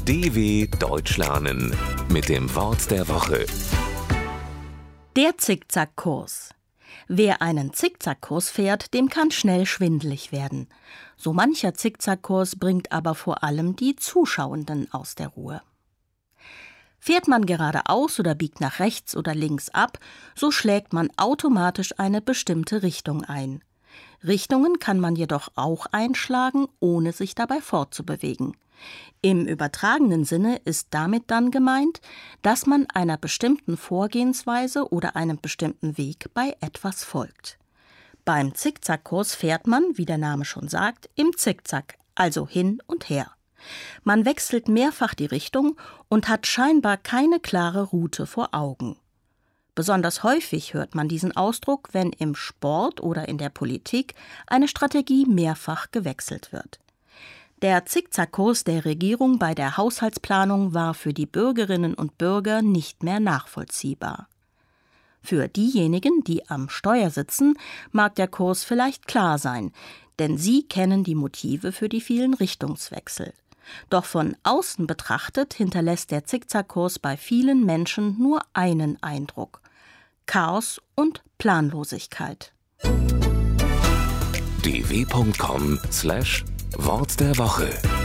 DW Deutsch lernen mit dem Wort der Woche. Der Zickzackkurs. Wer einen Zickzackkurs fährt, dem kann schnell schwindelig werden. So mancher Zickzackkurs bringt aber vor allem die Zuschauenden aus der Ruhe. Fährt man geradeaus oder biegt nach rechts oder links ab, so schlägt man automatisch eine bestimmte Richtung ein. Richtungen kann man jedoch auch einschlagen, ohne sich dabei fortzubewegen. Im übertragenen Sinne ist damit dann gemeint, dass man einer bestimmten Vorgehensweise oder einem bestimmten Weg bei etwas folgt. Beim Zickzackkurs fährt man, wie der Name schon sagt, im Zickzack, also hin und her. Man wechselt mehrfach die Richtung und hat scheinbar keine klare Route vor Augen. Besonders häufig hört man diesen Ausdruck, wenn im Sport oder in der Politik eine Strategie mehrfach gewechselt wird. Der Zickzackkurs der Regierung bei der Haushaltsplanung war für die Bürgerinnen und Bürger nicht mehr nachvollziehbar. Für diejenigen, die am Steuer sitzen, mag der Kurs vielleicht klar sein, denn sie kennen die Motive für die vielen Richtungswechsel. Doch von außen betrachtet hinterlässt der Zickzackkurs bei vielen Menschen nur einen Eindruck: Chaos und Planlosigkeit. dw.com/Wort der Woche